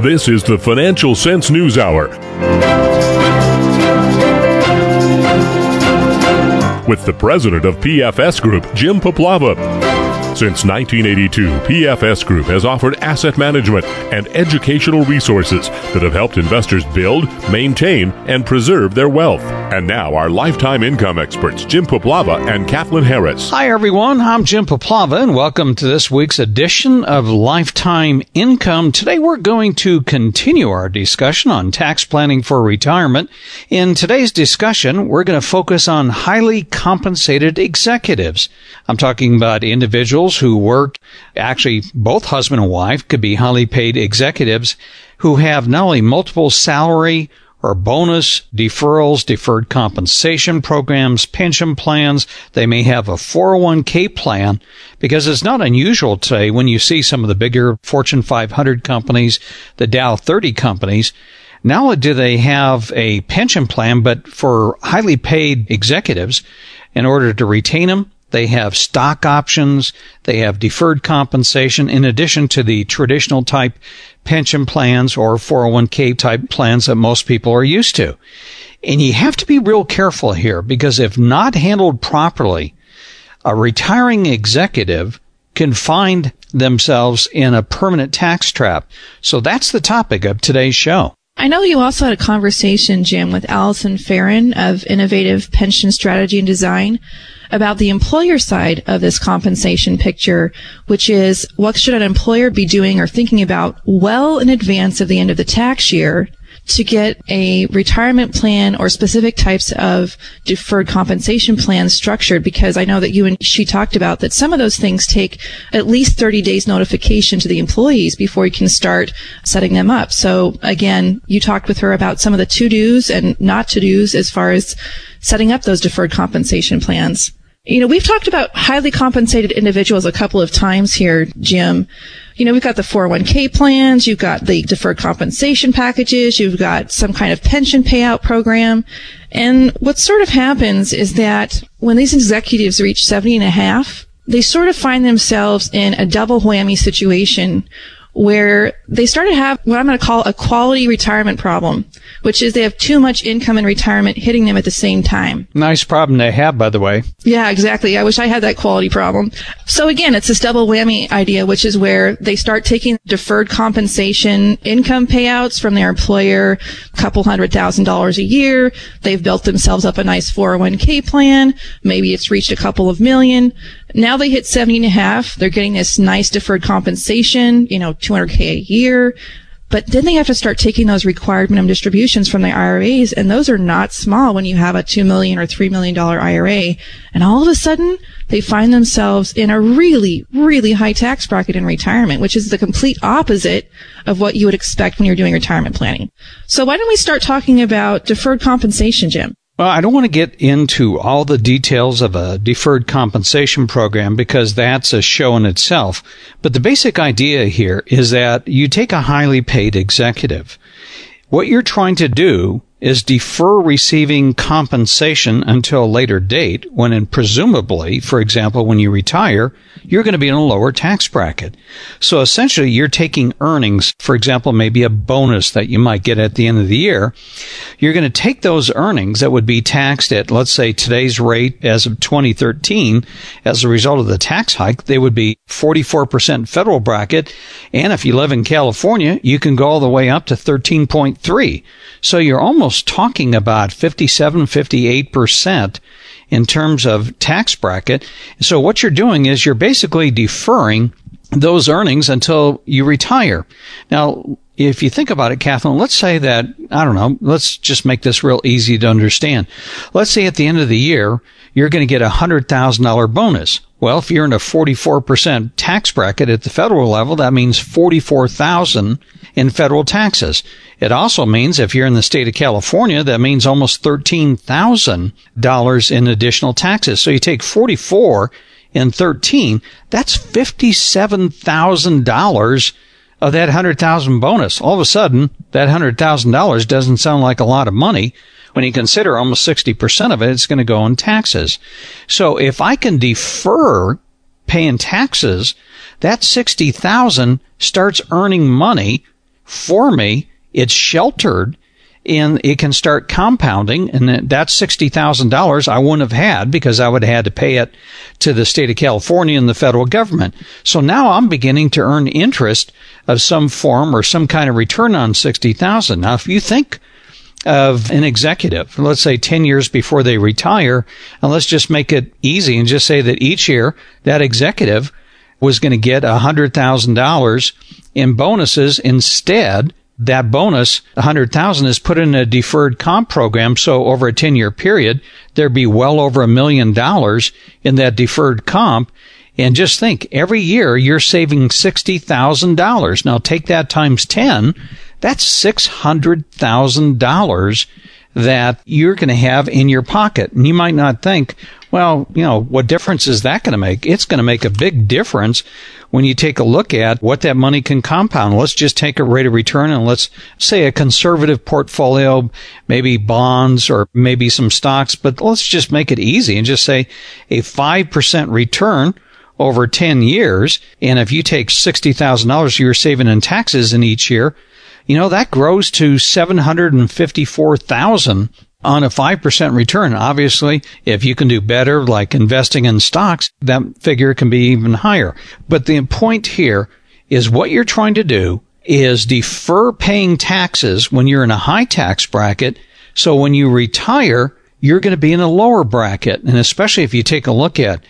This is the Financial Sense News Hour with the president of PFS Group, Jim Poplava. Since 1982, PFS Group has offered asset management and educational resources that have helped investors build, maintain, and preserve their wealth. And now our lifetime income experts, Jim Poplava and Kathleen Harris. Hi, everyone. I'm Jim Poplava, and welcome to this week's edition of Lifetime Income. Today, we're going to continue our discussion on tax planning for retirement. In today's discussion, we're going to focus on highly compensated executives. I'm talking about individuals who work, actually both husband and wife could be highly paid executives who have not only multiple salary or bonus deferrals, deferred compensation programs, pension plans. They may have a 401k plan, because it's not unusual today when you see some of the bigger Fortune 500 companies, the Dow 30 companies. Not only do they have a pension plan, but for highly paid executives, in order to retain them, they have stock options, they have deferred compensation, in addition to the traditional type pension plans or 401k type plans that most people are used to. And you have to be real careful here, because if not handled properly, a retiring executive can find themselves in a permanent tax trap. So that's the topic of today's show. I know you also had a conversation, Jim, with Allison Farron of Innovative Pension Strategy and Design about the employer side of this compensation picture, which is what should an employer be doing or thinking about well in advance of the end of the tax year to get a retirement plan or specific types of deferred compensation plans structured, because I know that you and she talked about that some of those things take at least 30 days notification to the employees before you can start setting them up. So again, you talked with her about some of the to-dos and not to-dos as far as setting up those deferred compensation plans. You know, we've talked about highly compensated individuals a couple of times here, Jim. You know, we've got the 401k plans, you've got the deferred compensation packages, you've got some kind of pension payout program. And what sort of happens is that when these executives reach 70 and a half, they sort of find themselves in a double whammy situation where they start to have what I'm going to call a quality retirement problem, which is they have too much income in retirement hitting them at the same time. Nice problem to have, by the way. Yeah, exactly. I wish I had that quality problem. So again, it's this double whammy idea, which is where they start taking deferred compensation income payouts from their employer, a couple $100,000 a year. They've built themselves up a nice 401k plan. Maybe it's reached a couple of million. Now they hit 70 and a half. They're getting this nice deferred compensation, you know, $200K a year. But then they have to start taking those required minimum distributions from their IRAs, and those are not small when you have a $2 million or $3 million IRA. And all of a sudden, they find themselves in a really, really high tax bracket in retirement, which is the complete opposite of what you would expect when you're doing retirement planning. So why don't we start talking about deferred compensation, Jim? Well, I don't want to get into all the details of a deferred compensation program, because that's a show in itself. But the basic idea here is that you take a highly paid executive. What you're trying to do is defer receiving compensation until a later date when, presumably, for example, when you retire, you're going to be in a lower tax bracket. So essentially, you're taking earnings, for example, maybe a bonus that you might get at the end of the year. You're going to take those earnings that would be taxed at, let's say, today's rate as of 2013. As a result of the tax hike, they would be 44% federal bracket. And if you live in California, you can go all the way up to 13.3. So you're almost talking about 57, 58% in terms of tax bracket. So what you're doing is you're basically deferring those earnings until you retire. Now, if you think about it, Kathleen, let's say that, I don't know, let's just make this real easy to understand. Let's say at the end of the year, you're going to get a $100,000 bonus. Well, if you're in a 44% tax bracket at the federal level, that means $44,000 in federal taxes. It also means if you're in the state of California, that means almost $13,000 in additional taxes. So you take 44 and 13, that's $57,000 of that $100,000 bonus. All of a sudden, that $100,000 doesn't sound like a lot of money. When you consider almost 60% of it, it's going to go in taxes. So if I can defer paying taxes, that $60,000 starts earning money for me. It's sheltered, and it can start compounding, and that's $60,000 I wouldn't have had because I would have had to pay it to the state of California and the federal government. So now I'm beginning to earn interest of some form or some kind of return on $60,000. Now, if you think of an executive, let's say 10 years before they retire, and let's just make it easy and just say that each year that executive was going to get $100,000 in bonuses. Instead, that bonus, $100,000, is put in a deferred comp program. So over a 10-year period, there'd be well over $1 million in that deferred comp. And just think, every year you're saving $60,000. Now take that times 10. That's $600,000 that you're going to have in your pocket. And you might not think, well, what difference is that going to make? It's going to make a big difference when you take a look at what that money can compound. Let's just take a rate of return, and let's say a conservative portfolio, maybe bonds or maybe some stocks, but let's just make it easy and just say a 5% return over 10 years. And if you take $60,000 you're saving in taxes in each year, that grows to $754,000 on a 5% return. Obviously, if you can do better, like investing in stocks, that figure can be even higher. But the point here is what you're trying to do is defer paying taxes when you're in a high tax bracket. So when you retire, you're going to be in a lower bracket. And especially if you take a look at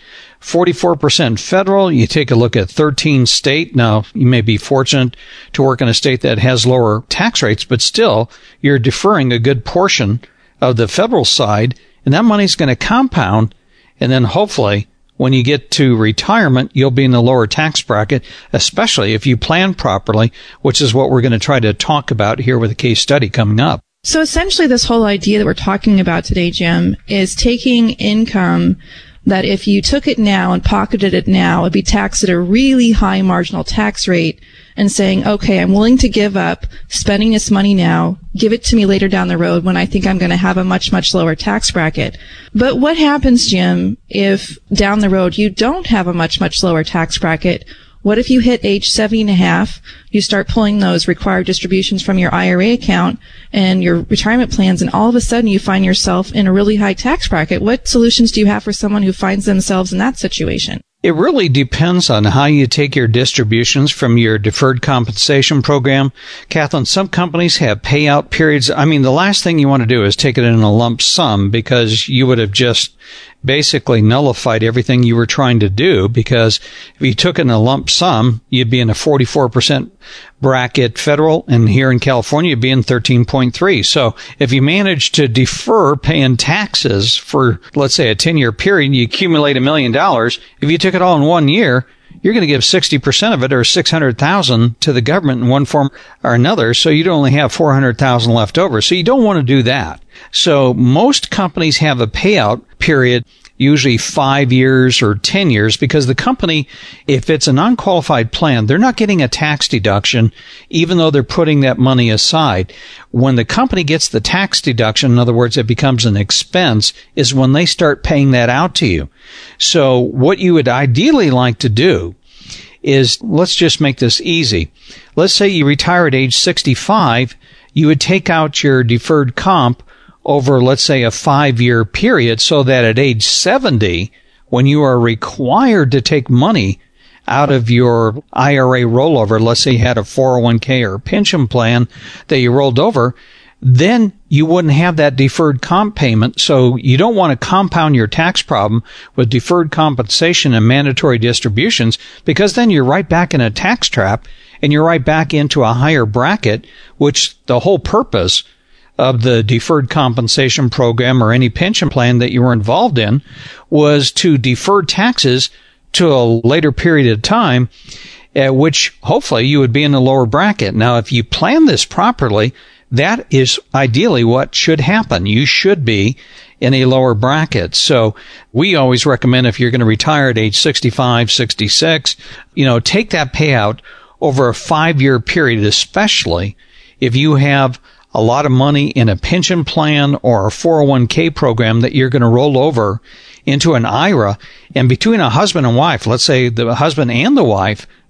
44% federal, you take a look at 13 state. Now, you may be fortunate to work in a state that has lower tax rates, but still, you're deferring a good portion of the federal side, and that money's going to compound. And then hopefully, when you get to retirement, you'll be in the lower tax bracket, especially if you plan properly, which is what we're going to try to talk about here with a case study coming up. So essentially, this whole idea that we're talking about today, Jim, is taking income that if you took it now and pocketed it now, it'd be taxed at a really high marginal tax rate, and saying, okay, I'm willing to give up spending this money now, give it to me later down the road when I think I'm going to have a much, much lower tax bracket. But what happens, Jim, if down the road you don't have a much, much lower tax bracket? What if you hit age 70 and a half, you start pulling those required distributions from your IRA account and your retirement plans, and all of a sudden you find yourself in a really high tax bracket? What solutions do you have for someone who finds themselves in that situation? It really depends on how you take your distributions from your deferred compensation program. Kathleen, some companies have payout periods. I mean, the last thing you want to do is take it in a lump sum, because you would have just basically nullified everything you were trying to do, because if you took it in a lump sum, you'd be in a 44% bracket federal, and here in California, you'd be in 13.3. So if you manage to defer paying taxes for, let's say, a 10-year period, you accumulate $1 million. If you took it all in 1 year, you're going to give 60% of it, or $600,000, to the government in one form or another. So you'd only have $400,000 left over. So you don't want to do that. So most companies have a payout period, usually 5 years or 10 years, because the company, if it's a non-qualified plan, they're not getting a tax deduction, even though they're putting that money aside. When the company gets the tax deduction, in other words, it becomes an expense, is when they start paying that out to you. So what you would ideally like to do is, let's just make this easy. Let's say you retire at age 65, you would take out your deferred comp over, let's say, a 5-year period, so that at age 70, when you are required to take money out of your IRA rollover, let's say you had a 401k or a pension plan that you rolled over, then you wouldn't have that deferred comp payment. So you don't want to compound your tax problem with deferred compensation and mandatory distributions, because then you're right back in a tax trap, and you're right back into a higher bracket, which the whole purpose of the deferred compensation program or any pension plan that you were involved in was to defer taxes to a later period of time, at which hopefully you would be in a lower bracket. Now, if you plan this properly, that is ideally what should happen. You should be in a lower bracket. So we always recommend, if you're going to retire at age 65, 66, take that payout over a 5-year period, especially if you have a lot of money in a pension plan or a 401k program that you're going to roll over into an IRA. And between a husband and wife, let's say the husband and the wife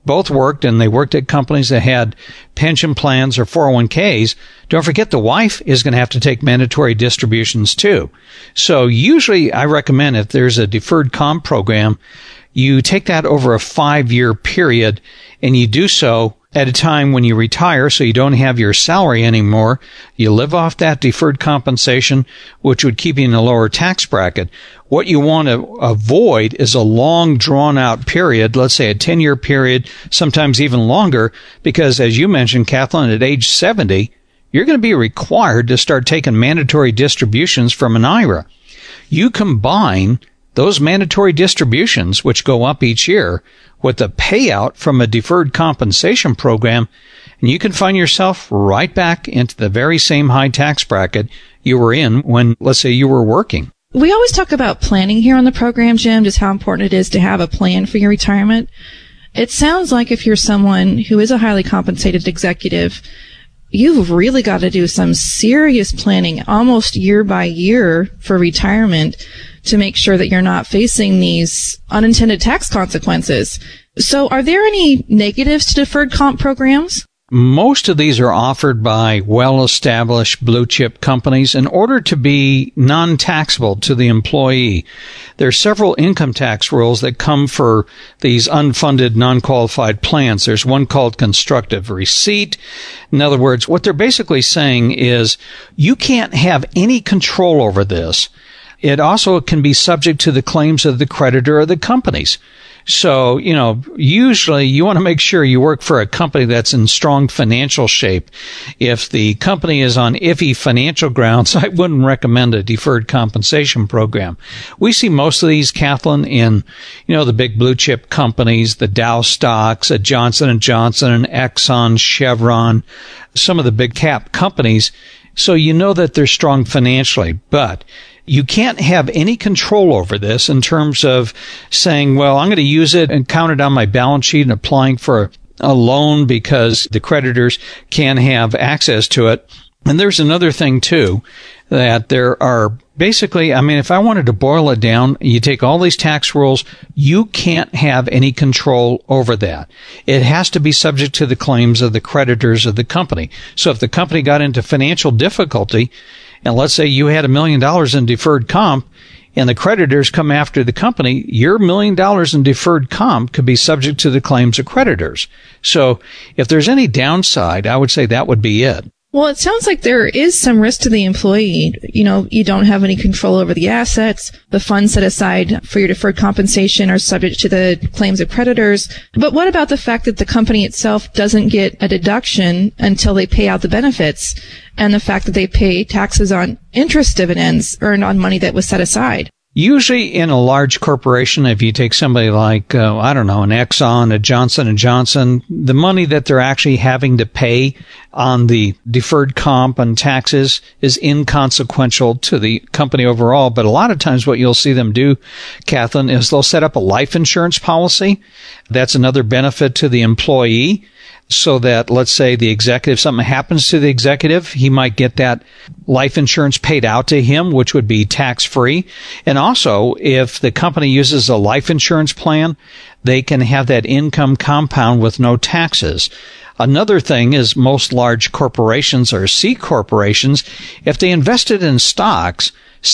both worked and they worked at companies that had pension plans or 401ks, don't forget the wife is going to have to take mandatory distributions too. So usually I recommend if there's a deferred comp program, you take that over a 5-year period and you do so at a time when you retire so you don't have your salary anymore. You live off that deferred compensation, which would keep you in a lower tax bracket. What you want to avoid is a long, drawn-out period, let's say a 10-year period, sometimes even longer, because as you mentioned, Kathleen, at age 70, you're going to be required to start taking mandatory distributions from an IRA. You combine those mandatory distributions, which go up each year, with the payout from a deferred compensation program, and you can find yourself right back into the very same high tax bracket you were in when, let's say, you were working. We always talk about planning here on the program, Jim, just how important it is to have a plan for your retirement. It sounds like if you're someone who is a highly compensated executive, you've really got to do some serious planning almost year by year for retirement to make sure that you're not facing these unintended tax consequences. So are there any negatives to deferred comp programs? Most of these are offered by well-established blue-chip companies in order to be non-taxable to the employee. There are several income tax rules that come for these unfunded, non-qualified plans. There's one called constructive receipt. In other words, what they're basically saying is you can't have any control over this. It also can be subject to the claims of the creditor or the companies. So, usually you want to make sure you work for a company that's in strong financial shape. If the company is on iffy financial grounds, I wouldn't recommend a deferred compensation program. We see most of these, Kathleen, in, the big blue chip companies, the Dow stocks, Johnson & Johnson, Exxon, Chevron, some of the big cap companies. So you know that they're strong financially, but you can't have any control over this in terms of saying, well, I'm going to use it and count it on my balance sheet and applying for a loan because the creditors can have access to it. And there's another thing, too, that there are basically, if I wanted to boil it down, you take all these tax rules, you can't have any control over that. It has to be subject to the claims of the creditors of the company. So if the company got into financial difficulty, and let's say you had $1 million in deferred comp, and the creditors come after the company, your $1 million in deferred comp could be subject to the claims of creditors. So if there's any downside, I would say that would be it. Well, it sounds like there is some risk to the employee. You don't have any control over the assets. The funds set aside for your deferred compensation are subject to the claims of creditors. But what about the fact that the company itself doesn't get a deduction until they pay out the benefits, and the fact that they pay taxes on interest dividends earned on money that was set aside? Usually in a large corporation, if you take somebody like, an Exxon, a Johnson & Johnson, the money that they're actually having to pay on the deferred comp and taxes is inconsequential to the company overall. But a lot of times what you'll see them do, Kathleen, is they'll set up a life insurance policy. That's another benefit to the employee. So that, let's say the executive, something happens to the executive, he might get that life insurance paid out to him, which would be tax-free. And also, if the company uses a life insurance plan, they can have that income compound with no taxes. Another thing is most large corporations or C corporations, if they invested in stocks,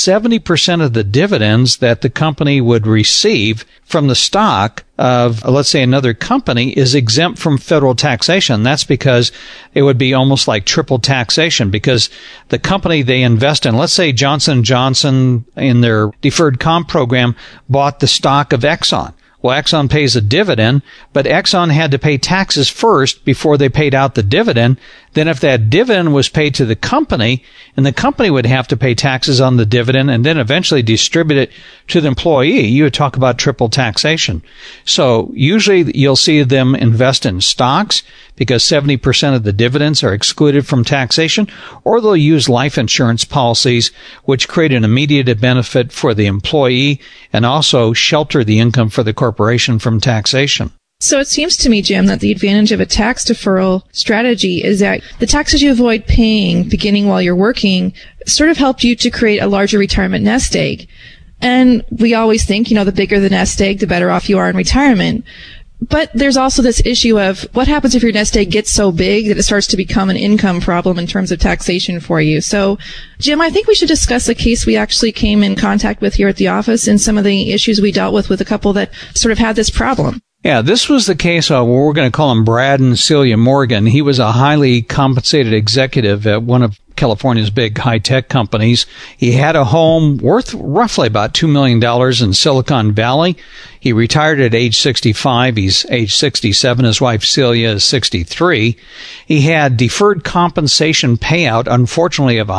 70% of the dividends that the company would receive from the stock of, let's say, another company is exempt from federal taxation. That's because it would be almost like triple taxation because the company they invest in, let's say Johnson & Johnson in their deferred comp program bought the stock of Exxon. Well, Exxon pays a dividend, but Exxon had to pay taxes first before they paid out the dividend. Then if that dividend was paid to the company, and the company would have to pay taxes on the dividend and then eventually distribute it to the employee, you would talk about triple taxation. So usually you'll see them invest in stocks because 70% of the dividends are excluded from taxation, or they'll use life insurance policies which create an immediate benefit for the employee and also shelter the income for the corporation from taxation. So it seems to me, Jim, that the advantage of a tax deferral strategy is that the taxes you avoid paying beginning while you're working sort of helped you to create a larger retirement nest egg. And we always think, the bigger the nest egg, the better off you are in retirement. But there's also this issue of what happens if your nest egg gets so big that it starts to become an income problem in terms of taxation for you. So, Jim, I think we should discuss a case we actually came in contact with here at the office and some of the issues we dealt with a couple that sort of had this problem. Yeah, this was the case of what we're going to call him Brad and Celia Morgan. He was a highly compensated executive at one of California's big high-tech companies. He had a home worth roughly about $2 million in Silicon Valley. He retired at age 65. He's age 67. His wife Celia is 63. He had deferred compensation payout, unfortunately, of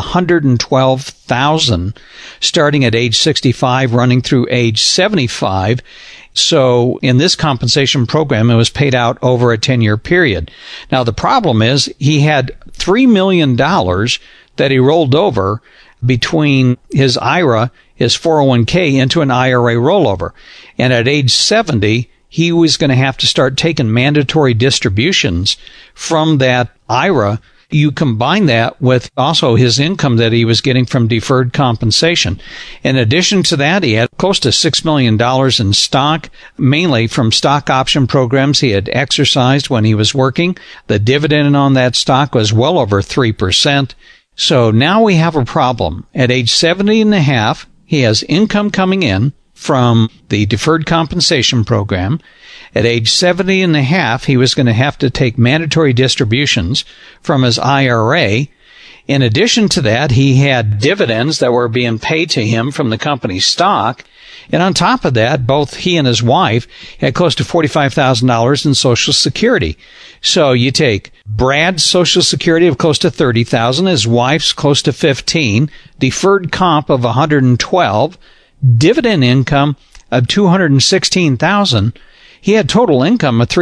$112,000 starting at age 65, running through age 75. So in this compensation program, it was paid out over a 10-year period. Now, the problem is he had $3 million that he rolled over between his IRA, his 401k, into an IRA rollover. And at age 70, he was going to have to start taking mandatory distributions from that IRA. You combine that with also his income that he was getting from deferred compensation. In addition to that, he had close to $6 million in stock, mainly from stock option programs he had exercised when he was working. The dividend on that stock was well over 3%. So now we have a problem. At age 70 and a half, he has income coming in from the deferred compensation program. At age 70 and a half, he was going to have to take mandatory distributions from his IRA. In addition to that, he had dividends that were being paid to him from the company's stock. And on top of that, both he and his wife had close to $45,000 in Social Security. So you take Brad's Social Security of close to $30,000, his wife's close to $15,000, deferred comp of $112,000, dividend income of $216,000. He had total income of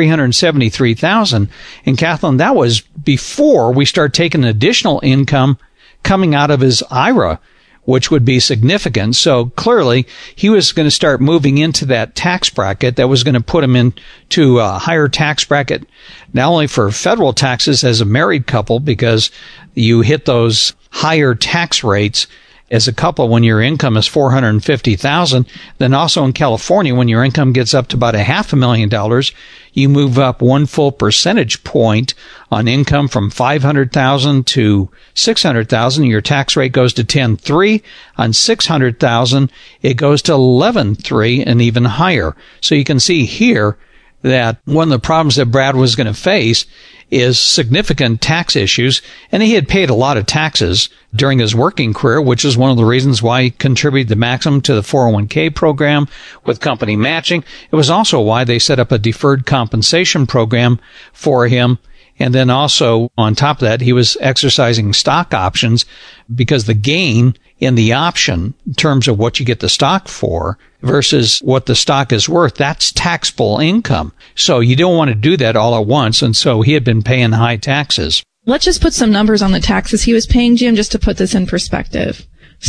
$373,000. And Kathleen, that was before we start taking additional income coming out of his IRA, which would be significant. So clearly, he was going to start moving into that tax bracket that was going to put him into a higher tax bracket, not only for federal taxes as a married couple, because you hit those higher tax rates as a couple when your income is $450,000, then also in California, when your income gets up to about $500,000, you move up 1 full percentage point on income from $500,000 to $600,000. Your tax rate goes to 10.3. On $600,000, it goes to 11.3 and even higher. So you can see here that one of the problems that Brad was going to face is significant tax issues, and he had paid a lot of taxes during his working career, which is one of the reasons why he contributed the maximum to the 401k program with company matching. It was also why they set up a deferred compensation program for him. And then also, on top of that, he was exercising stock options because the gain in the option, in terms of what you get the stock for versus what the stock is worth, that's taxable income. So you don't want to do that all at once. And so he had been paying high taxes. Let's just put some numbers on the taxes he was paying, Jim, just to put this in perspective.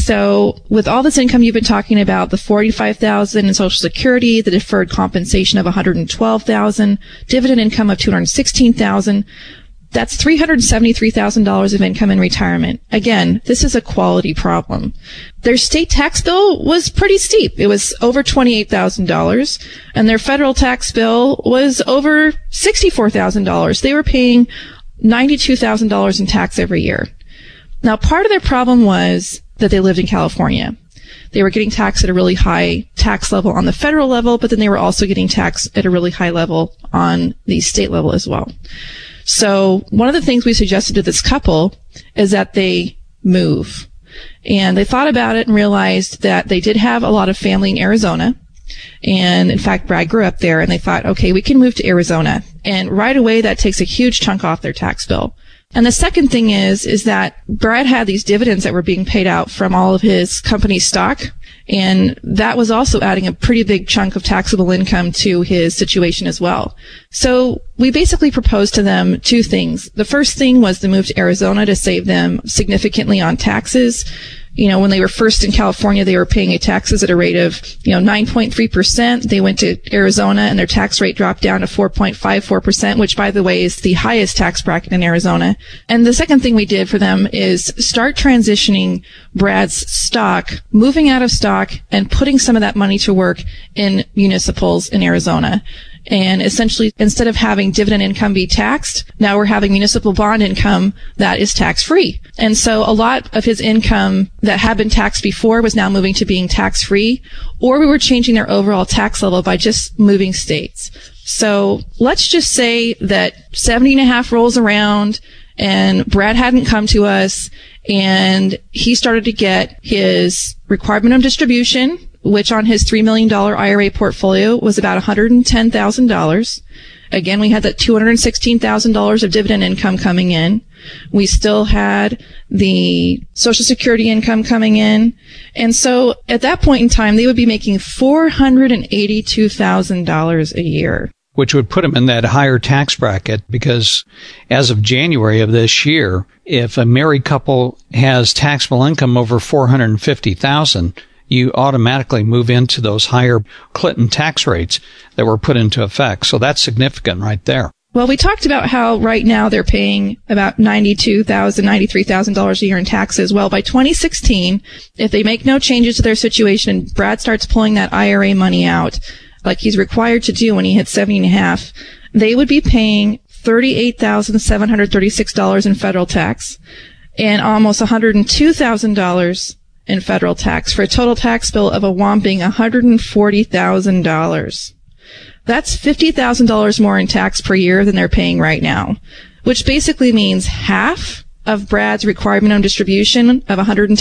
So with all this income you've been talking about, the $45,000 in Social Security, the deferred compensation of $112,000, dividend income of $216,000, that's $373,000 of income in retirement. Again, this is a quality problem. Their state tax bill was pretty steep. It was over $28,000, and their federal tax bill was over $64,000. They were paying $92,000 in tax every year. Now, part of their problem was that they lived in California. They were getting taxed at a really high tax level on the federal level, but then they were also getting taxed at a really high level on the state level as well. So one of the things we suggested to this couple is that they move. And they thought about it and realized that they did have a lot of family in Arizona. And in fact, Brad grew up there, and they thought, okay, we can move to Arizona. And right away, that takes a huge chunk off their tax bill. And the second thing is that Brad had these dividends that were being paid out from all of his company's stock. And that was also adding a pretty big chunk of taxable income to his situation as well. So we basically proposed to them two things. The first thing was to move to Arizona to save them significantly on taxes. You know, when they were first in California, they were paying taxes at a rate of, 9.3%. They went to Arizona and their tax rate dropped down to 4.54%, which, by the way, is the highest tax bracket in Arizona. And the second thing we did for them is start transitioning Brad's stock, moving out of stock and putting some of that money to work in municipals in Arizona. And essentially, instead of having dividend income be taxed, now we're having municipal bond income that is tax-free. And so a lot of his income that had been taxed before was now moving to being tax-free, or we were changing their overall tax level by just moving states. So let's just say that 70.5 rolls around and Brad hadn't come to us and he started to get his required minimum distribution, which on his $3 million IRA portfolio was about $110,000. Again, we had that $216,000 of dividend income coming in. We still had the Social Security income coming in. And so at that point in time, they would be making $482,000 a year. Which would put him in that higher tax bracket because as of January of this year, if a married couple has taxable income over $450,000, you automatically move into those higher Clinton tax rates that were put into effect. So that's significant right there. Well, we talked about how right now they're paying about $92,000, $93,000 a year in taxes. Well, by 2016, if they make no changes to their situation and Brad starts pulling that IRA money out, like he's required to do when he hits 70.5, they would be paying $38,736 in federal tax and almost $102,000 in federal tax for a total tax bill of a whopping $140,000. That's $50,000 more in tax per year than they're paying right now, which basically means half of Brad's required minimum distribution of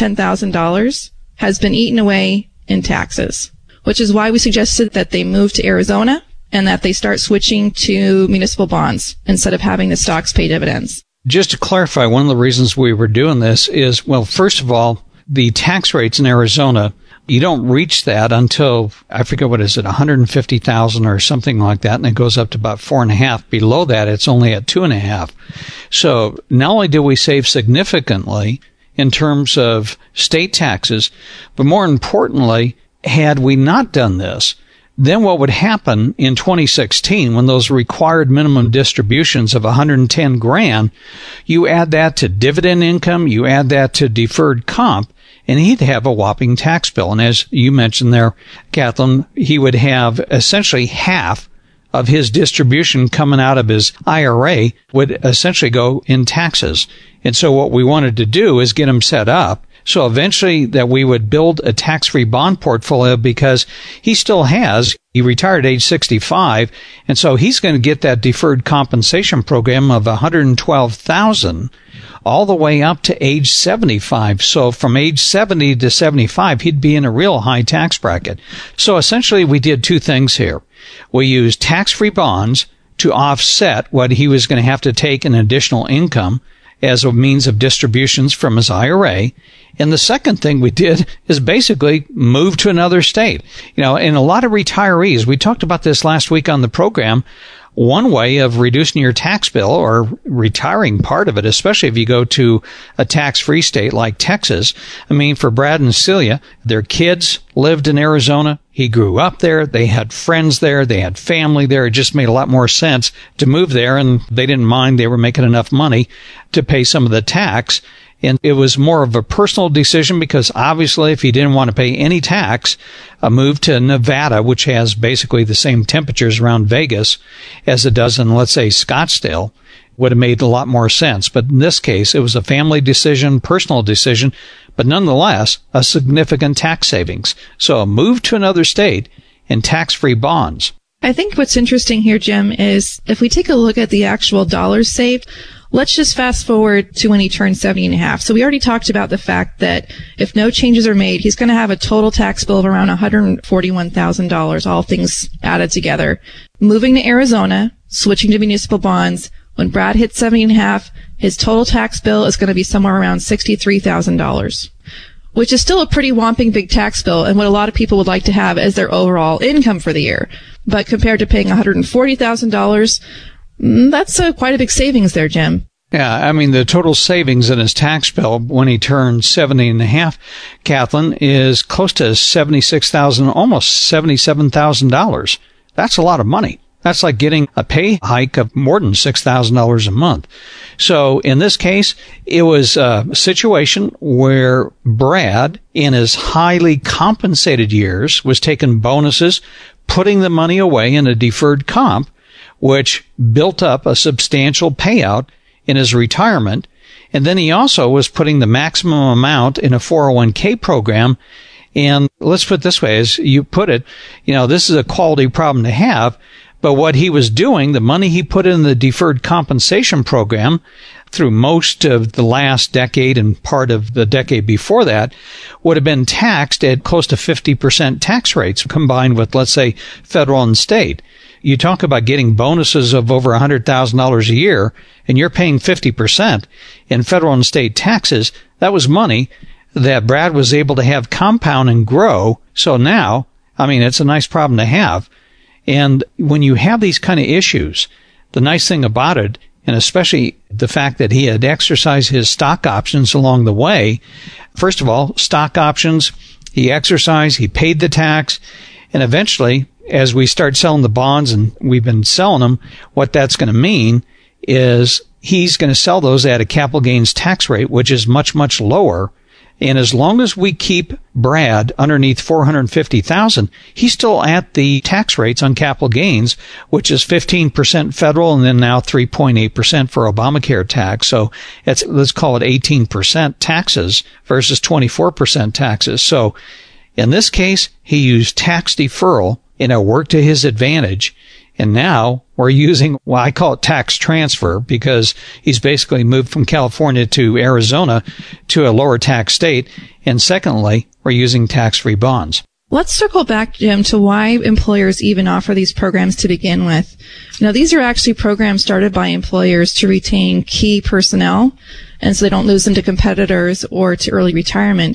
$110,000 has been eaten away in taxes, which is why we suggested that they move to Arizona and that they start switching to municipal bonds instead of having the stocks pay dividends. Just to clarify, one of the reasons we were doing this is, well, first of all, the tax rates in Arizona, you don't reach that until, I forget what is it, 150,000 or something like that, and it goes up to about 4.5. Below that, it's only at 2.5. So not only do we save significantly in terms of state taxes, but more importantly, had we not done this, then what would happen in 2016 when those required minimum distributions of $110,000, you add that to dividend income, you add that to deferred comp, and he'd have a whopping tax bill. And as you mentioned there, Kathleen, he would have essentially half of his distribution coming out of his IRA would essentially go in taxes. And so what we wanted to do is get him set up so eventually that we would build a tax-free bond portfolio because he retired at age 65, and so he's going to get that deferred compensation program of $112,000 all the way up to age 75. So from age 70 to 75, he'd be in a real high tax bracket. So essentially we did two things here. We used tax-free bonds to offset what he was going to have to take in additional income as a means of distributions from his IRA. And the second thing we did is basically move to another state. You know, and a lot of retirees, we talked about this last week on the program, one way of reducing your tax bill or retiring part of it, especially if you go to a tax-free state like Texas. I mean, for Brad and Celia, their kids lived in Arizona. He grew up there. They had friends there. They had family there. It just made a lot more sense to move there, and they didn't mind. They were making enough money to pay some of the tax. And it was more of a personal decision because obviously if he didn't want to pay any tax, a move to Nevada, which has basically the same temperatures around Vegas as it does in, let's say, Scottsdale, would have made a lot more sense. But in this case, it was a family decision, personal decision, but nonetheless, a significant tax savings. So a move to another state and tax-free bonds. I think what's interesting here, Jim, is if we take a look at the actual dollars saved, let's just fast forward to when he turned 70.5. So we already talked about the fact that if no changes are made, he's going to have a total tax bill of around $141,000, all things added together. Moving to Arizona, switching to municipal bonds, when Brad hits 70.5, his total tax bill is going to be somewhere around $63,000, which is still a pretty whopping big tax bill and what a lot of people would like to have as their overall income for the year. But compared to paying $140,000, that's quite a big savings there, Jim. Yeah, I mean, the total savings in his tax bill when he turned 70.5, Kathleen, is close to $76,000, almost $77,000. That's a lot of money. That's like getting a pay hike of more than $6,000 a month. So in this case, it was a situation where Brad, in his highly compensated years, was taking bonuses, putting the money away in a deferred comp, which built up a substantial payout in his retirement. And then he also was putting the maximum amount in a 401k program. And let's put it this way, as you put it, this is a quality problem to have. But what he was doing, the money he put in the deferred compensation program through most of the last decade and part of the decade before that, would have been taxed at close to 50% tax rates combined with, let's say, federal and state. You talk about getting bonuses of over $100,000 a year, and you're paying 50% in federal and state taxes. That was money that Brad was able to have compound and grow. So now, it's a nice problem to have. And when you have these kind of issues, the nice thing about it, and especially the fact that he had exercised his stock options along the way, first of all, stock options, he exercised, he paid the tax, and eventually, as we start selling the bonds, and we've been selling them, what that's going to mean is he's going to sell those at a capital gains tax rate, which is much, much lower. And as long as we keep Brad underneath $450,000, he's still at the tax rates on capital gains, which is 15% federal and then now 3.8% for Obamacare tax. So let's call it 18% taxes versus 24% taxes. So in this case, he used tax deferral and it worked to his advantage. And now we're using, I call it tax transfer, because he's basically moved from California to Arizona to a lower tax state. And secondly, we're using tax-free bonds. Let's circle back, Jim, to why employers even offer these programs to begin with. These are actually programs started by employers to retain key personnel, and so they don't lose them to competitors or to early retirement.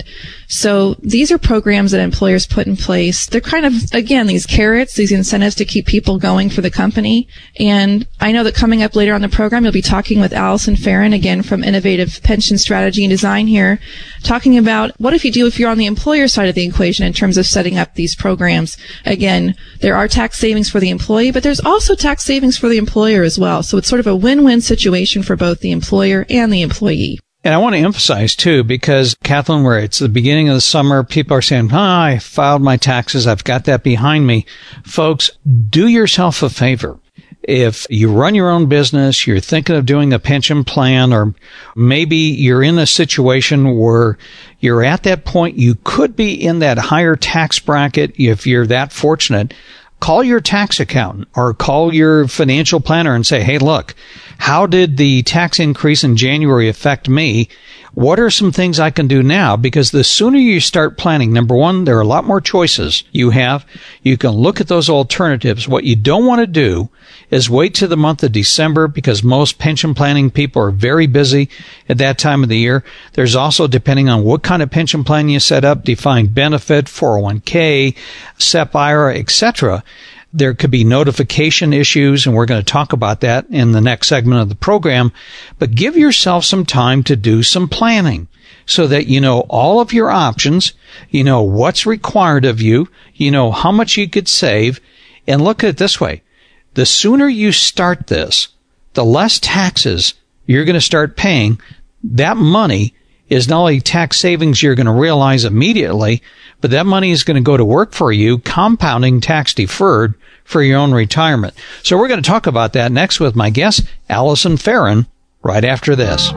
So these are programs that employers put in place. They're kind of, again, these carrots, these incentives to keep people going for the company. And I know that coming up later on the program, you'll be talking with Allison Farron, again, from Innovative Pension Strategy and Design here, talking about what if you're on the employer side of the equation in terms of setting up these programs. Again, there are tax savings for the employee, but there's also tax savings for the employer as well. So it's sort of a win-win situation for both the employer and the employee. And I want to emphasize, too, because, Kathleen, where it's the beginning of the summer, people are saying, I filed my taxes. I've got that behind me. Folks, do yourself a favor. If you run your own business, you're thinking of doing a pension plan, or maybe you're in a situation where you're at that point, you could be in that higher tax bracket if you're that fortunate. Call your tax accountant or call your financial planner and say, hey, look, how did the tax increase in January affect me? What are some things I can do now? Because the sooner you start planning, number one, there are a lot more choices you have. You can look at those alternatives. What you don't want to do is wait till the month of December, because most pension planning people are very busy at that time of the year. There's also, depending on what kind of pension plan you set up, defined benefit, 401k, SEP IRA, etc., there could be notification issues, and we're going to talk about that in the next segment of the program. But give yourself some time to do some planning so that you know all of your options, you know what's required of you, you know how much you could save. And look at it this way. The sooner you start this, the less taxes you're going to start paying. That money is not only tax savings you're going to realize immediately, but that money is going to go to work for you, compounding tax deferred for your own retirement. So we're going to talk about that next with my guest, Allison Farron, right after this.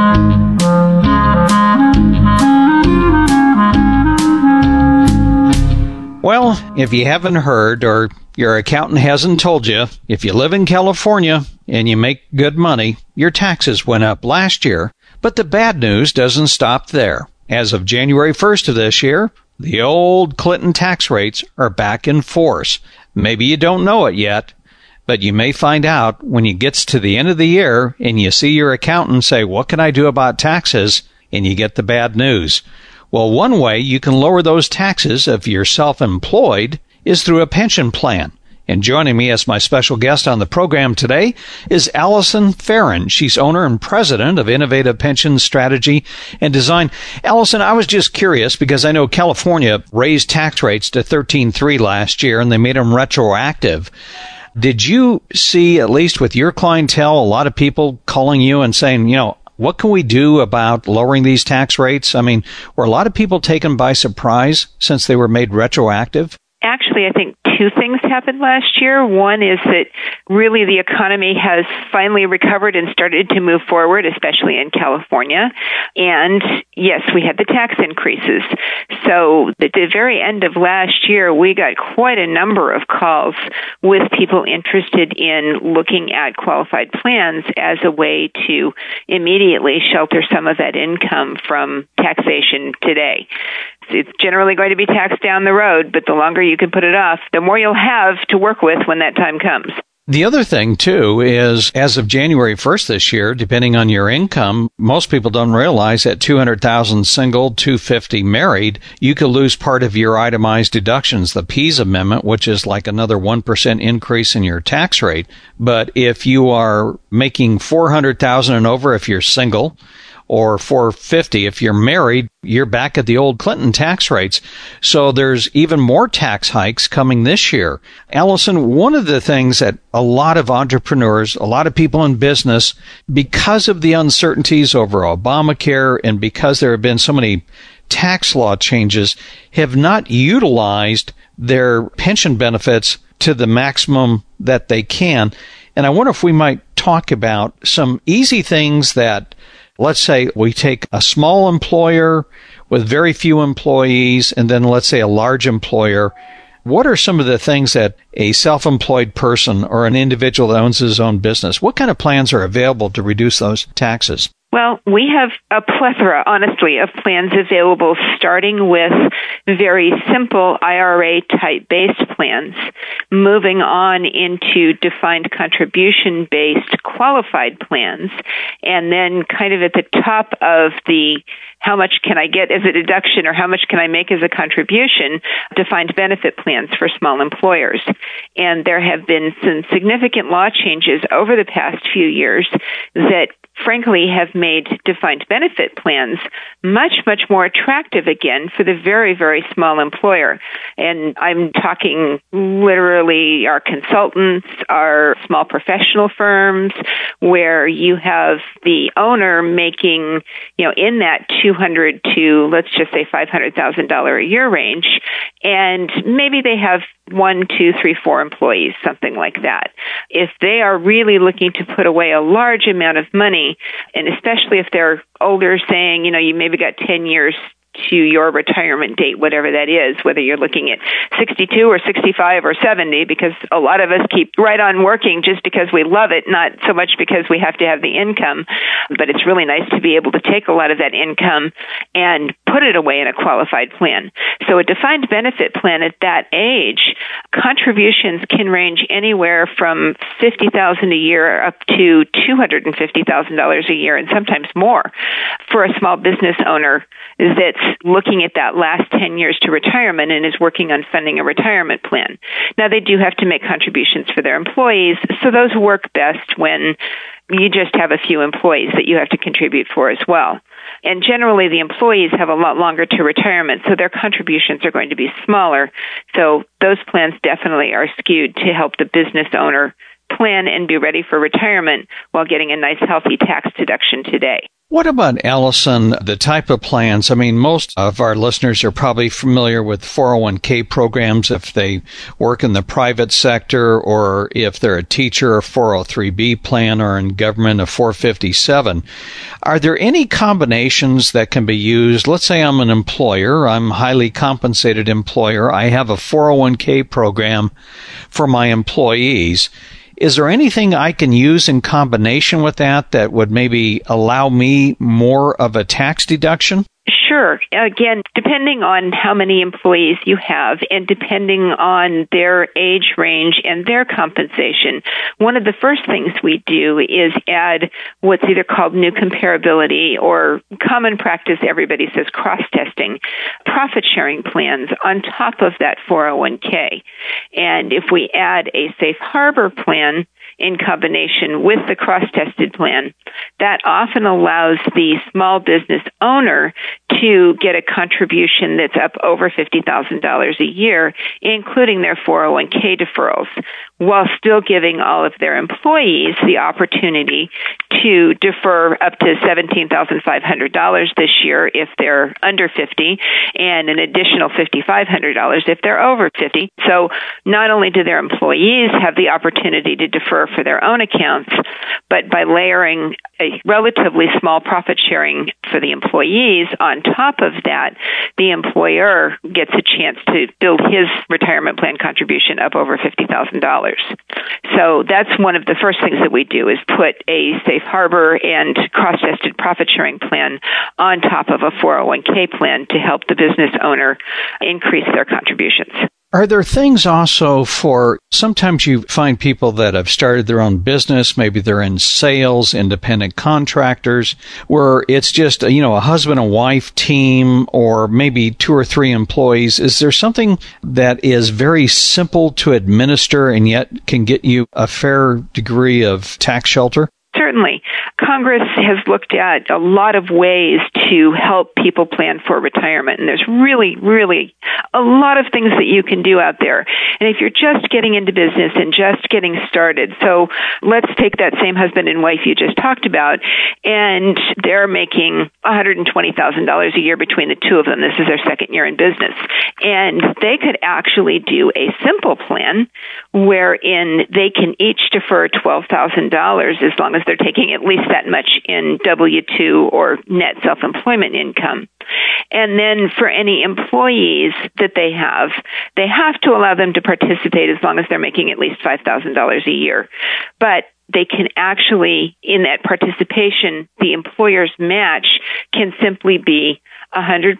Well, if you haven't heard, or your accountant hasn't told you, if you live in California and you make good money, your taxes went up last year. But the bad news doesn't stop there. As of January 1st of this year, the old Clinton tax rates are back in force. Maybe you don't know it yet, but you may find out when it gets to the end of the year and you see your accountant say, what can I do about taxes? And you get the bad news. Well, one way you can lower those taxes if you're self-employed is through a pension plan. And joining me as my special guest on the program today is Allison Farron. She's owner and president of Innovative Pension Strategy and Design. Allison, I was just curious because I know California raised tax rates to 13.3 last year and they made them retroactive. Did you see, at least with your clientele, a lot of people calling you and saying, what can we do about lowering these tax rates? I mean, were a lot of people taken by surprise since they were made retroactive? Actually, I think two things happened last year. One is that really the economy has finally recovered and started to move forward, especially in California. And yes, we had the tax increases. So at the very end of last year, we got quite a number of calls with people interested in looking at qualified plans as a way to immediately shelter some of that income from taxation today. It's generally going to be taxed down the road, but the longer you can put it off, the more you'll have to work with when that time comes. The other thing, too, is as of January 1st this year, depending on your income, most people don't realize that $200,000 single, $250,000 married, you could lose part of your itemized deductions, the Pease Amendment, which is like another 1% increase in your tax rate. But if you are making $400,000 and over if you're single, or $450,000 if you're married, you're back at the old Clinton tax rates. So there's even more tax hikes coming this year. Allison, one of the things that a lot of entrepreneurs, a lot of people in business, because of the uncertainties over Obamacare and because there have been so many tax law changes, have not utilized their pension benefits to the maximum that they can. And I wonder if we might talk about some easy things that, let's say we take a small employer with very few employees and then let's say a large employer. What are some of the things that a self-employed person or an individual that owns his own business, what kind of plans are available to reduce those taxes? Well, we have a plethora, honestly, of plans available, starting with very simple IRA-type-based plans, moving on into defined contribution-based qualified plans, and then kind of at the top of the how much can I get as a deduction or how much can I make as a contribution, defined benefit plans for small employers. And there have been some significant law changes over the past few years that frankly have made defined benefit plans much, much more attractive again for the very, very small employer. And I'm talking literally our consultants, our small professional firms, where you have the owner making, in that $200,000 to, let's just say, $500,000 a year range, and maybe they have 1, 2, 3, 4 employees, something like that. If they are really looking to put away a large amount of money, and especially if they're older, saying, you maybe got 10 years to your retirement date, whatever that is, whether you're looking at 62 or 65 or 70, because a lot of us keep right on working just because we love it, not so much because we have to have the income. But it's really nice to be able to take a lot of that income and put it away in a qualified plan. So a defined benefit plan at that age, contributions can range anywhere from $50,000 a year up to $250,000 a year, and sometimes more for a small business owner that's looking at that last 10 years to retirement and is working on funding a retirement plan. Now, they do have to make contributions for their employees, so those work best when you just have a few employees that you have to contribute for as well. And generally, the employees have a lot longer to retirement, so their contributions are going to be smaller. So those plans definitely are skewed to help the business owner plan and be ready for retirement while getting a nice, healthy tax deduction today. What about, Allison, the type of plans? I mean, most of our listeners are probably familiar with 401k programs if they work in the private sector, or if they're a teacher, a 403b plan, or in government, a 457. Are there any combinations that can be used? Let's say I'm an employer, I'm a highly compensated employer, I have a 401k program for my employees. Is there anything I can use in combination with that would maybe allow me more of a tax deduction? Sure. Again, depending on how many employees you have and depending on their age range and their compensation, one of the first things we do is add what's either called new comparability or common practice, everybody says cross-testing, profit-sharing plans on top of that 401k. And if we add a safe harbor plan in combination with the cross-tested plan, that often allows the small business owner to get a contribution that's up over $50,000 a year, including their 401k deferrals, while still giving all of their employees the opportunity to defer up to $17,500 this year if they're under 50, and an additional $5,500 if they're over 50. So not only do their employees have the opportunity to defer for their own accounts, but by layering a relatively small profit sharing for the employees on top of that, the employer gets a chance to build his retirement plan contribution up over $50,000. So that's one of the first things that we do, is put a safe harbor and cross-vested profit sharing plan on top of a 401k plan to help the business owner increase their contributions. Are there things also for, sometimes you find people that have started their own business, maybe they're in sales, independent contractors, where it's just, a husband and wife team, or maybe 2 or 3 employees. Is there something that is very simple to administer and yet can get you a fair degree of tax shelter? Certainly. Congress has looked at a lot of ways to help people plan for retirement, and there's really, really a lot of things that you can do out there. And if you're just getting into business and just getting started, so let's take that same husband and wife you just talked about, and they're making $120,000 a year between the two of them. This is their second year in business. And they could actually do a simple plan wherein they can each defer $12,000 as long as they're taking at least that much in W-2 or net self-employment income. And then for any employees that they have to allow them to participate as long as they're making at least $5,000 a year. But they can actually, in that participation, the employer's match can simply be 100%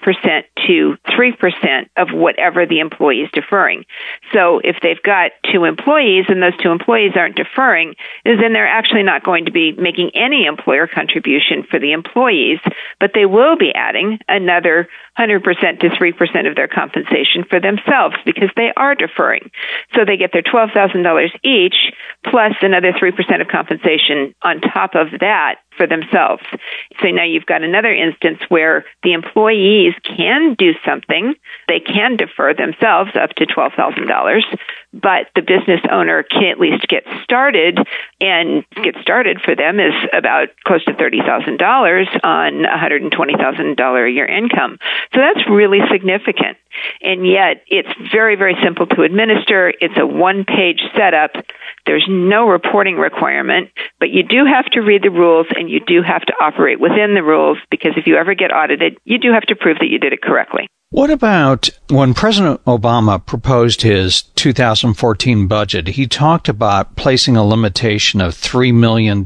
to 3% of whatever the employee is deferring. So if they've got 2 employees and those 2 employees aren't deferring, then they're actually not going to be making any employer contribution for the employees, but they will be adding another 100% to 3% of their compensation for themselves because they are deferring. So they get their $12,000 each plus another 3% of compensation on top of that for themselves. So now you've got another instance where the employees can do something. They can defer themselves up to $12,000, but the business owner can at least get started, and get started for them is about close to $30,000 on $120,000 a year income. So that's really significant. And yet it's very, very simple to administer. It's a 1-page setup. There's no reporting requirement, but you do have to read the rules and you do have to operate within the rules, because if you ever get audited, you do have to prove that you did it correctly. What about when President Obama proposed his 2014 budget? He talked about placing a limitation of $3 million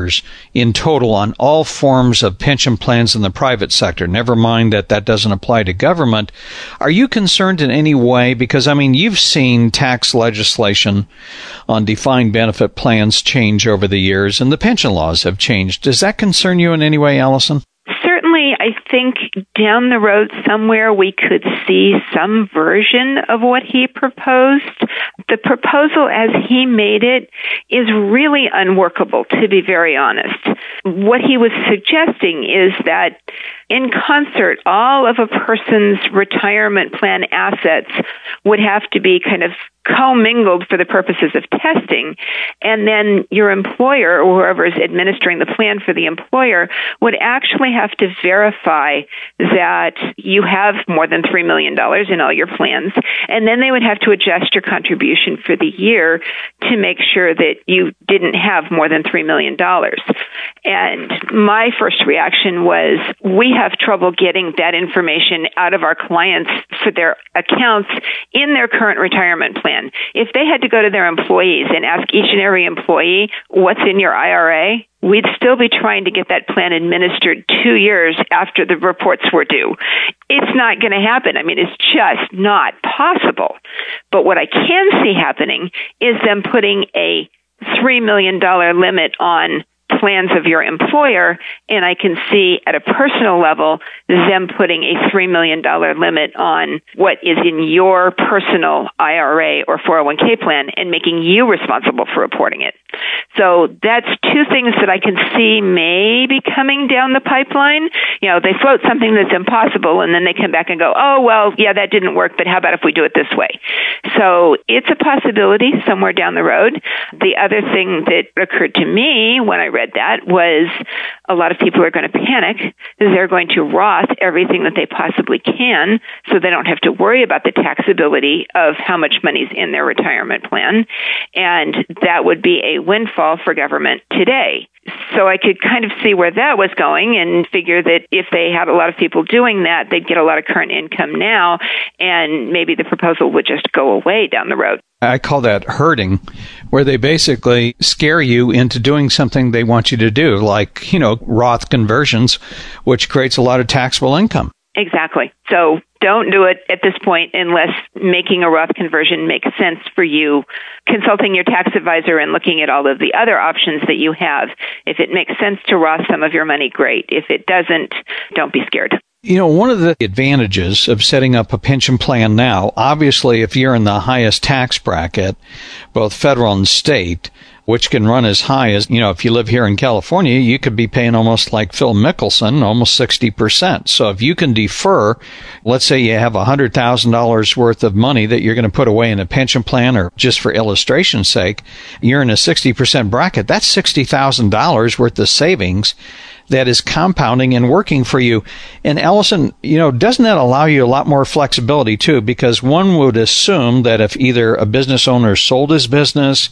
in total on all forms of pension plans in the private sector. Never mind that doesn't apply to government. Are you concerned in any way? Because, you've seen tax legislation on defined benefit plans change over the years, and the pension laws have changed. Does that concern you in any way, Allison? Certainly, I think down the road somewhere we could see some version of what he proposed. The proposal as he made it is really unworkable, to be very honest. What he was suggesting is that in concert, all of a person's retirement plan assets would have to be kind of commingled for the purposes of testing, and then your employer, or whoever is administering the plan for the employer, would actually have to verify that you have more than $3 million in all your plans, and then they would have to adjust your contribution for the year to make sure that you didn't have more than $3 million. And my first reaction was, we have trouble getting that information out of our clients for their accounts in their current retirement plan. If they had to go to their employees and ask each and every employee, what's in your IRA, we'd still be trying to get that plan administered 2 years after the reports were due. It's not going to happen. It's just not possible. But what I can see happening is them putting a $3 million limit on plans of your employer, and I can see at a personal level them putting a $3 million limit on what is in your personal IRA or 401k plan and making you responsible for reporting it. So that's two things that I can see maybe coming down the pipeline. You know, they float something that's impossible, and then they come back and go, oh, well, yeah, that didn't work, but how about if we do it this way? So it's a possibility somewhere down the road. The other thing that occurred to me when I read that was a lot of people are going to panic. They're going to Roth everything that they possibly can so they don't have to worry about the taxability of how much money's in their retirement plan. And that would be a windfall for government today. So I could kind of see where that was going and figure that if they had a lot of people doing that, they'd get a lot of current income now, and maybe the proposal would just go away down the road. I call that herding, where they basically scare you into doing something they want you to do, like, Roth conversions, which creates a lot of taxable income. Exactly. So don't do it at this point unless making a Roth conversion makes sense for you, consulting your tax advisor and looking at all of the other options that you have. If it makes sense to Roth some of your money, great. If it doesn't, don't be scared. One of the advantages of setting up a pension plan now, obviously, if you're in the highest tax bracket, both federal and state, which can run as high as, if you live here in California, you could be paying almost like Phil Mickelson, almost 60%. So if you can defer, let's say you have $100,000 worth of money that you're going to put away in a pension plan, or just for illustration's sake, you're in a 60% bracket. That's $60,000 worth of savings that is compounding and working for you. And Allison, doesn't that allow you a lot more flexibility too? Because one would assume that if either a business owner sold his business,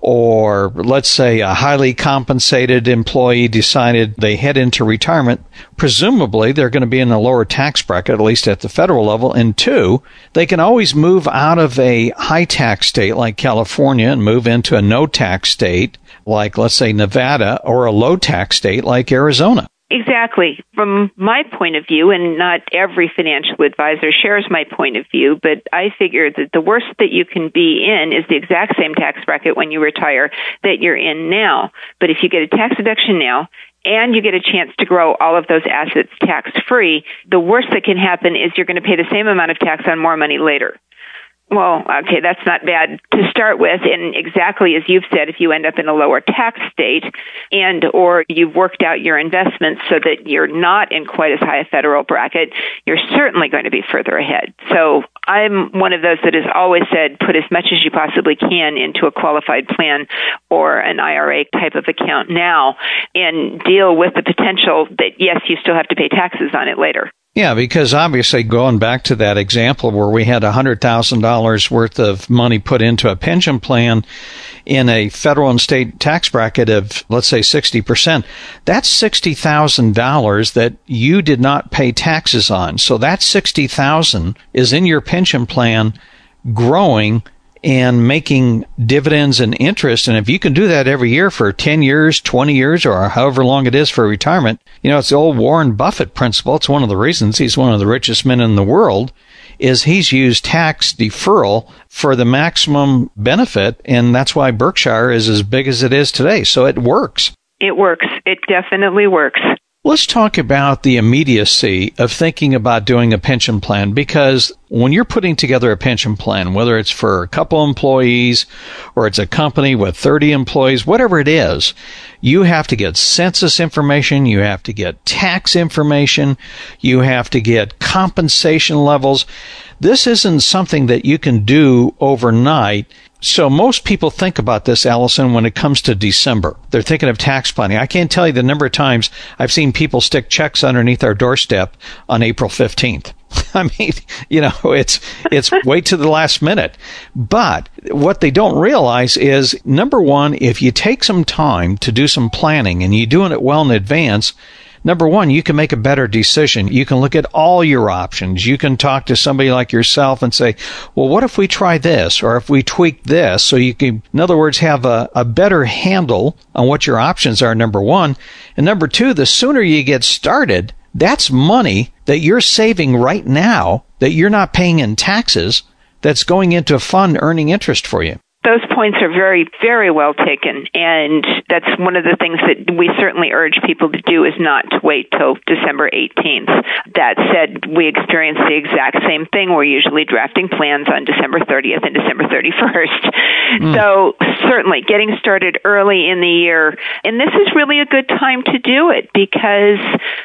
or let's say a highly compensated employee decided they head into retirement, presumably they're going to be in a lower tax bracket, at least at the federal level. And two, they can always move out of a high tax state like California and move into a no tax state like, let's say, Nevada, or a low tax state like Arizona. Exactly. From my point of view, and not every financial advisor shares my point of view, but I figure that the worst that you can be in is the exact same tax bracket when you retire that you're in now. But if you get a tax deduction now, and you get a chance to grow all of those assets tax-free, the worst that can happen is you're going to pay the same amount of tax on more money later. Well, okay, that's not bad to start with. And exactly as you've said, if you end up in a lower tax state and or you've worked out your investments so that you're not in quite as high a federal bracket, you're certainly going to be further ahead. So I'm one of those that has always said put as much as you possibly can into a qualified plan or an IRA type of account now and deal with the potential that, yes, you still have to pay taxes on it later. Yeah, because obviously going back to that example where we had $100,000 worth of money put into a pension plan in a federal and state tax bracket of, let's say, 60%, that's $60,000 that you did not pay taxes on. So that $60,000 is in your pension plan growing and making dividends and interest. And if you can do that every year for 10 years, 20 years, or however long it is for retirement, it's the old Warren Buffett principle. It's one of the reasons he's one of the richest men in the world, is he's used tax deferral for the maximum benefit. And that's why Berkshire is as big as it is today. So it works. It works. It definitely works. Let's talk about the immediacy of thinking about doing a pension plan, because when you're putting together a pension plan, whether it's for a couple employees or it's a company with 30 employees, whatever it is, you have to get census information, you have to get tax information, you have to get compensation levels. This isn't something that you can do overnight. So most people think about this, Allison, when it comes to December. They're thinking of tax planning. I can't tell you the number of times I've seen people stick checks underneath our doorstep on April 15th. I mean, it's wait to the last minute. But what they don't realize is, number one, if you take some time to do some planning and you're doing it well in advance, number one, you can make a better decision. You can look at all your options. You can talk to somebody like yourself and say, well, what if we try this, or if we tweak this? So you can, in other words, have a better handle on what your options are, number one. And number two, the sooner you get started, that's money that you're saving right now that you're not paying in taxes that's going into a fund earning interest for you. Those points are very, very well taken, and that's one of the things that we certainly urge people to do, is not to wait till December 18th. That said, we experience the exact same thing. We're usually drafting plans on December 30th and December 31st. So certainly getting started early in the year, and this is really a good time to do it because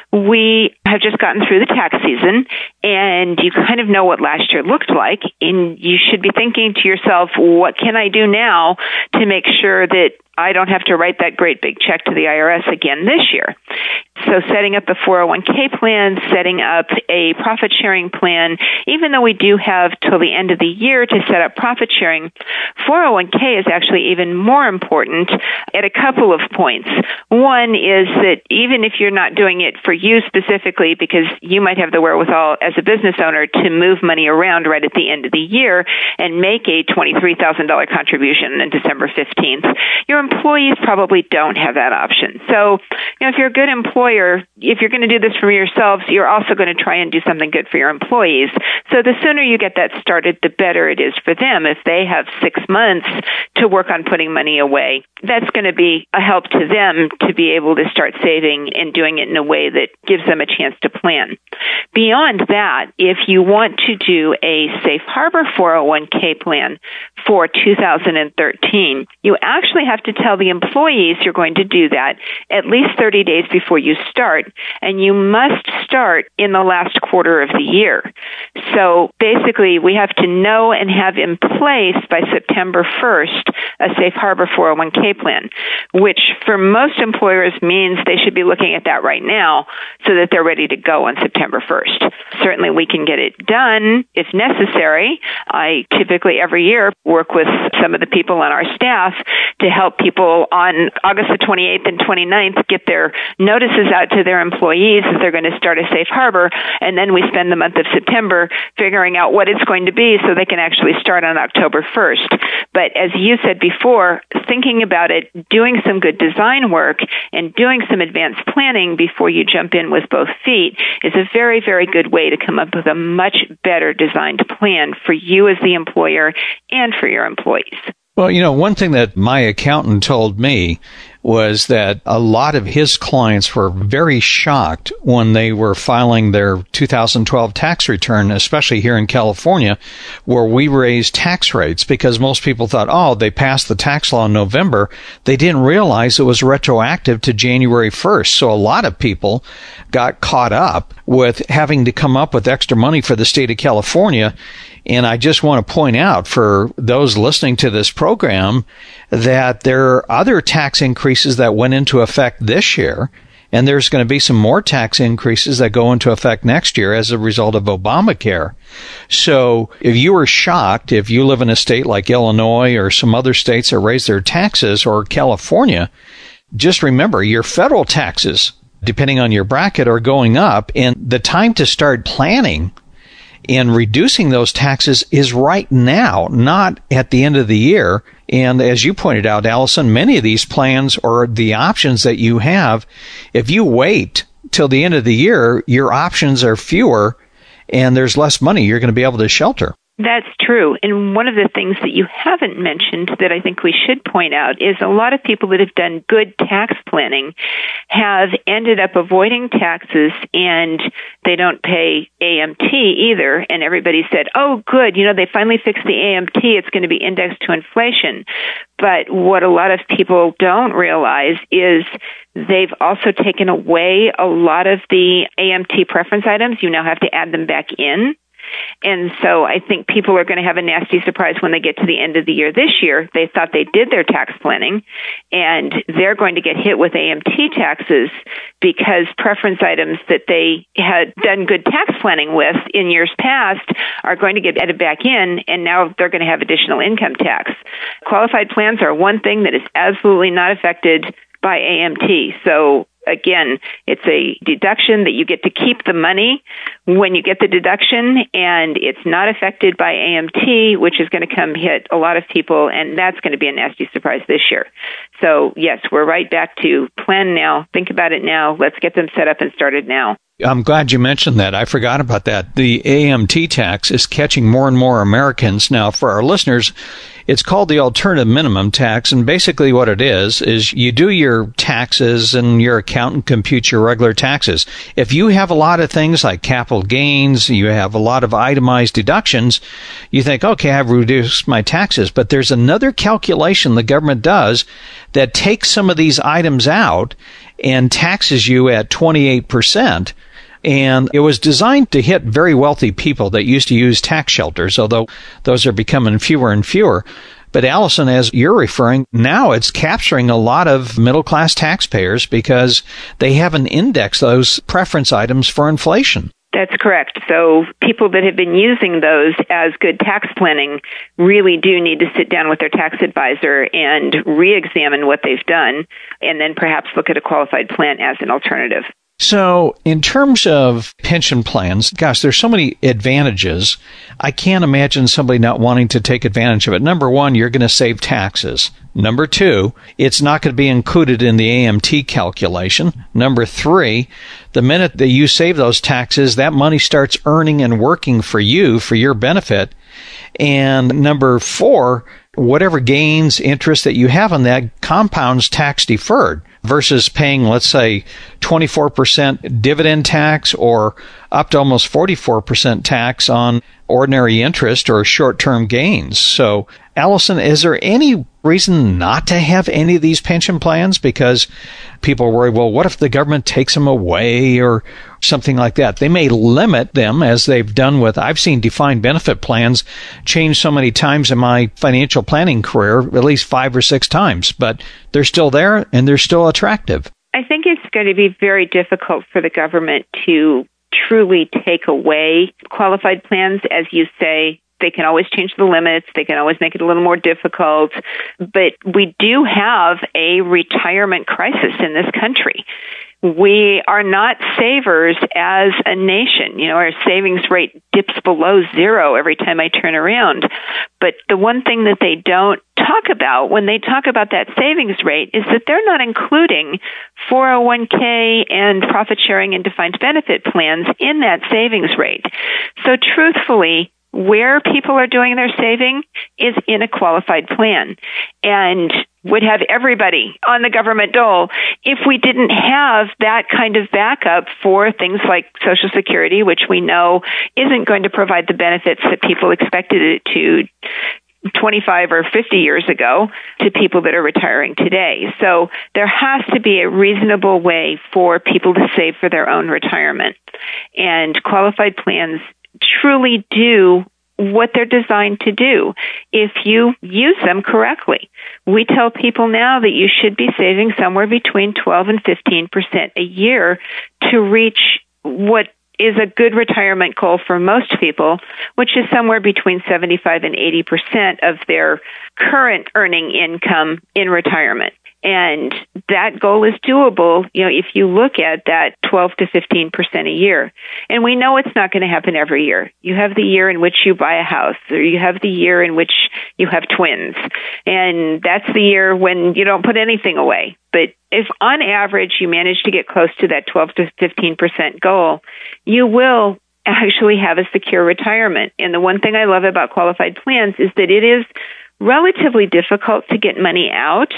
we have just gotten through the tax season, and you kind of know what last year looked like, and you should be thinking to yourself, what can I do now to make sure that I don't have to write that great big check to the IRS again this year? So setting up a 401k plan, setting up a profit sharing plan, even though we do have till the end of the year to set up profit sharing, 401k is actually even more important at a couple of points. One is that even if you're not doing it for you specifically, because you might have the wherewithal as a business owner to move money around right at the end of the year and make a $23,000 contribution on December 15th, your employees probably don't have that option. So, if you're a good employer, if you're going to do this for yourselves, you're also going to try and do something good for your employees. So the sooner you get that started, the better it is for them. If they have 6 months to work on putting money away, that's going to be a help to them to be able to start saving and doing it in a way that gives them a chance to plan. Beyond that, if you want to do a safe harbor 401k plan for 2013, you actually have to tell the employees you're going to do that at least 30 days before you start, and you must start in the last quarter of the year. So basically, we have to know and have in place by September 1st a safe harbor 401k plan, which for most employers means they should be looking at that right now so that they're ready to go on September 1st. Certainly, we can get it done if necessary. I typically every year work with some of the people on our staff to help people on August the 28th and 29th get their notices out to their employees that they're going to start a safe harbor, and then we spend the month of September figuring out what it's going to be so they can actually start on October 1st. But as you said before, thinking about it, doing some good design work, and doing some advanced planning before you jump in with both feet is a very, very good way to come up with a much better designed plan for you as the employer and for your employees. Well, one thing that my accountant told me was that a lot of his clients were very shocked when they were filing their 2012 tax return, especially here in California, where we raised tax rates, because most people thought, they passed the tax law in November. They didn't realize it was retroactive to January 1st. So a lot of people got caught up with having to come up with extra money for the state of California. And I just want to point out for those listening to this program that there are other tax increases that went into effect this year, and there's going to be some more tax increases that go into effect next year as a result of Obamacare. So if you were shocked, if you live in a state like Illinois or some other states that raise their taxes, or California, just remember your federal taxes, depending on your bracket, are going up, and the time to start planning and reducing those taxes is right now, not at the end of the year. And as you pointed out, Allison, many of these plans or the options that you have, if you wait till the end of the year, your options are fewer and there's less money you're going to be able to shelter. That's true. And one of the things that you haven't mentioned that I think we should point out is a lot of people that have done good tax planning have ended up avoiding taxes, and they don't pay AMT either. And everybody said, oh, good, they finally fixed the AMT. It's going to be indexed to inflation. But what a lot of people don't realize is they've also taken away a lot of the AMT preference items. You now have to add them back in. And so I think people are going to have a nasty surprise when they get to the end of the year this year. They thought they did their tax planning, and they're going to get hit with AMT taxes because preference items that they had done good tax planning with in years past are going to get added back in, and now they're going to have additional income tax. Qualified plans are one thing that is absolutely not affected by AMT. So again, it's a deduction that you get to keep the money when you get the deduction, and it's not affected by AMT, which is going to come hit a lot of people, and that's going to be a nasty surprise this year. So, yes, we're right back to plan now, think about it now, let's get them set up and started now. I'm glad you mentioned that. I forgot about that. The AMT tax is catching more and more Americans. Now, for our listeners, It's called the alternative minimum tax, and basically what it is you do your taxes and your accountant computes your regular taxes. If you have a lot of things like capital gains, you have a lot of itemized deductions, you think, okay, I've reduced my taxes. But there's another calculation the government does that takes some of these items out and taxes you at 28%. And it was designed to hit very wealthy people that used to use tax shelters, although those are becoming fewer and fewer. But Allison, as you're referring, now it's capturing a lot of middle-class taxpayers because they haven't indexed those preference items for inflation. That's correct. So people that have been using those as good tax planning really do need to sit down with their tax advisor and re-examine what they've done, and then perhaps look at a qualified plan as an alternative. So in terms of pension plans, gosh, there's so many advantages. I can't imagine somebody not wanting to take advantage of it. Number one, you're going to save taxes. Number two, it's not going to be included in the AMT calculation. Number three, the minute that you save those taxes, that money starts earning and working for you for your benefit. And number four, whatever gains, interest that you have on that compounds tax deferred versus paying, let's say, 24% dividend tax or up to almost 44% tax on ordinary interest or short-term gains. So, Allison, is there any reason not to have any of these pension plans? Because people worry, well, what if the government takes them away or something like that? They may limit them, as they've done with, I've seen defined benefit plans change so many times in my financial planning career, at least 5 or 6 times, but they're still there and they're still attractive. I think it's going to be very difficult for the government to truly take away qualified plans. As you say, they can always change the limits. They can always make it a little more difficult. But we do have a retirement crisis in this country. We are not savers as a nation. You know, our savings rate dips below zero every time I turn around. But the one thing that they don't talk about when they talk about that savings rate is that they're not including 401k and profit sharing and defined benefit plans in that savings rate. So truthfully, where people are doing their saving is in a qualified plan and would have everybody on the government dole if we didn't have that kind of backup for things like Social Security, which we know isn't going to provide the benefits that people expected it to 25 or 50 years ago to people that are retiring today. So there has to be a reasonable way for people to save for their own retirement. And qualified plans truly do what they're designed to do if you use them correctly. We tell people now that you should be saving somewhere between 12 and 15% a year to reach what is a good retirement goal for most people, which is somewhere between 75 and 80% of their current earning income in retirement. And that goal is doable, you know, if you look at that 12 to 15% a year. And we know it's not going to happen every year. You have the year in which you buy a house, or you have the year in which you have twins. And that's the year when you don't put anything away. But if on average you manage to get close to that 12 to 15% goal, you will actually have a secure retirement. And the one thing I love about qualified plans is that it is relatively difficult to get money out.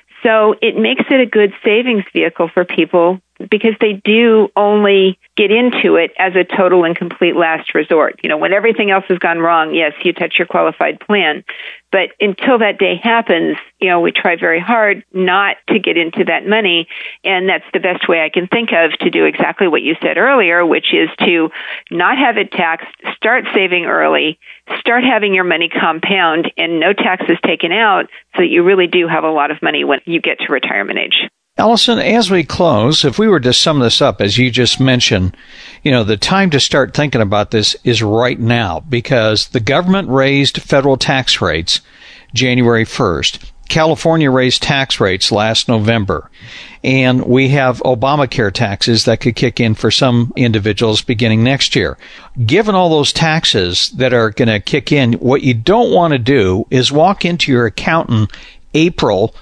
So it makes it a good savings vehicle for people because they do only get into it as a total and complete last resort. You know, when everything else has gone wrong, yes, you touch your qualified plan. But until that day happens, you know, we try very hard not to get into that money. And that's the best way I can think of to do exactly what you said earlier, which is to not have it taxed, start saving early, start having your money compound and no taxes taken out so that you really do have a lot of money when you get to retirement age. Allison, as we close, if we were to sum this up, as you just mentioned, you know, the time to start thinking about this is right now because the government raised federal tax rates January 1st. California raised tax rates last November. And we have Obamacare taxes that could kick in for some individuals beginning next year. Given all those taxes that are going to kick in, what you don't want to do is walk into your accountant April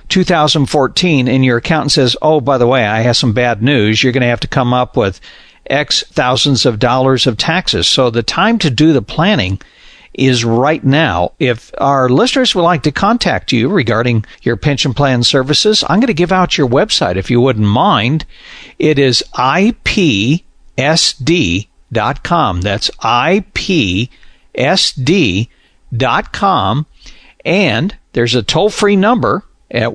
2014 and your accountant says, oh, by the way, I have some bad news. You're going to have to come up with X thousands of dollars of taxes. So the time to do the planning is right now. If our listeners would like to contact you regarding your pension plan services, I'm going to give out your website if you wouldn't mind. It is ipsd.com. That's ipsd.com. And there's a toll-free number at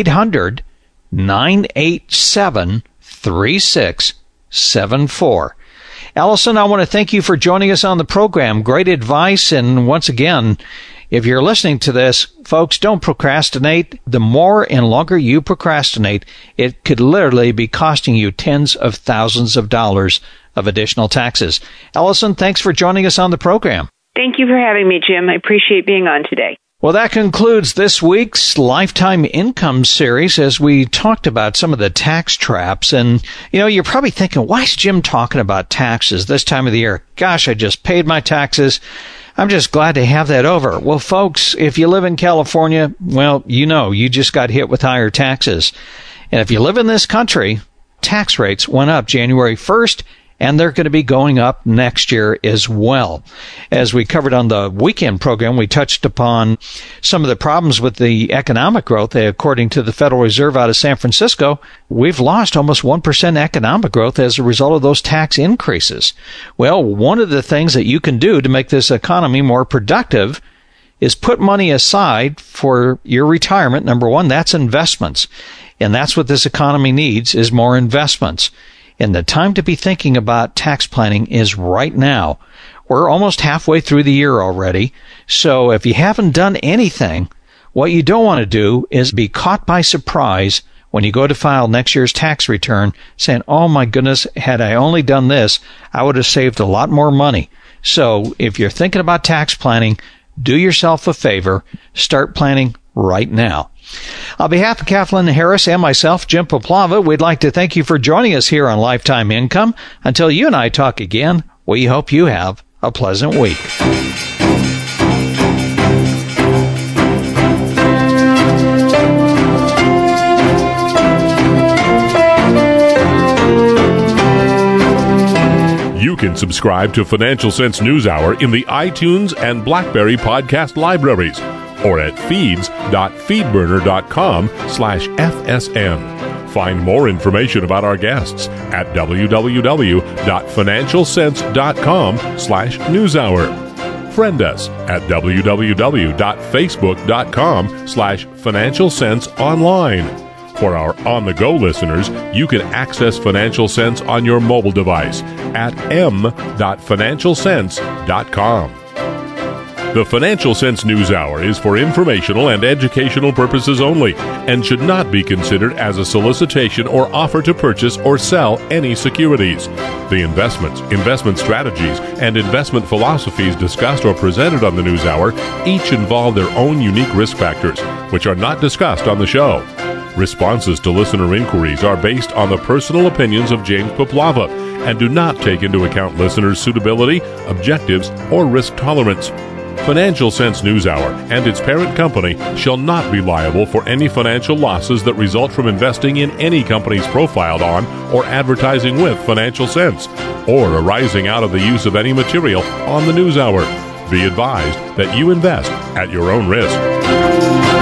1-800-987-3674. Allison, I want to thank you for joining us on the program. Great advice. And once again, if you're listening to this, folks, don't procrastinate. The more and longer you procrastinate, it could literally be costing you tens of thousands of dollars of additional taxes. Allison, thanks for joining us on the program. Thank you for having me, Jim. I appreciate being on today. Well, that concludes this week's Lifetime Income series as we talked about some of the tax traps. And, you're probably thinking, why is Jim talking about taxes this time of the year? Gosh, I just paid my taxes. I'm just glad to have that over. Well, folks, if you live in California, well, you just got hit with higher taxes. And if you live in this country, tax rates went up January 1st. And they're going to be going up next year as well. As we covered on the weekend program, we touched upon some of the problems with the economic growth. According to the Federal Reserve out of San Francisco, we've lost almost 1% economic growth as a result of those tax increases. Well, one of the things that you can do to make this economy more productive is put money aside for your retirement. Number one, that's investments. And that's what this economy needs, is more investments. And the time to be thinking about tax planning is right now. We're almost halfway through the year already. So if you haven't done anything, what you don't want to do is be caught by surprise when you go to file next year's tax return saying, oh my goodness, had I only done this, I would have saved a lot more money. So if you're thinking about tax planning, do yourself a favor, start planning right now. On behalf of Kathleen Harris and myself, Jim Poplava, we'd like to thank you for joining us here on Lifetime Income. Until you and I talk again, we hope you have a pleasant week. You can subscribe to Financial Sense News Hour in the iTunes and BlackBerry podcast libraries, or at feeds.feedburner.com/FSN. Find more information about our guests at www.financialsense.com/newshour. Friend us at www.facebook.com/financialsenseonline. For our on-the-go listeners, you can access Financial Sense on your mobile device at m.financialsense.com. The Financial Sense News Hour is for informational and educational purposes only and should not be considered as a solicitation or offer to purchase or sell any securities. The investments, investment strategies, and investment philosophies discussed or presented on the News Hour each involve their own unique risk factors, which are not discussed on the show. Responses to listener inquiries are based on the personal opinions of James Poplava and do not take into account listeners' suitability, objectives, or risk tolerance. Financial Sense News Hour and its parent company shall not be liable for any financial losses that result from investing in any companies profiled on or advertising with Financial Sense, or arising out of the use of any material on the News Hour. Be advised that you invest at your own risk.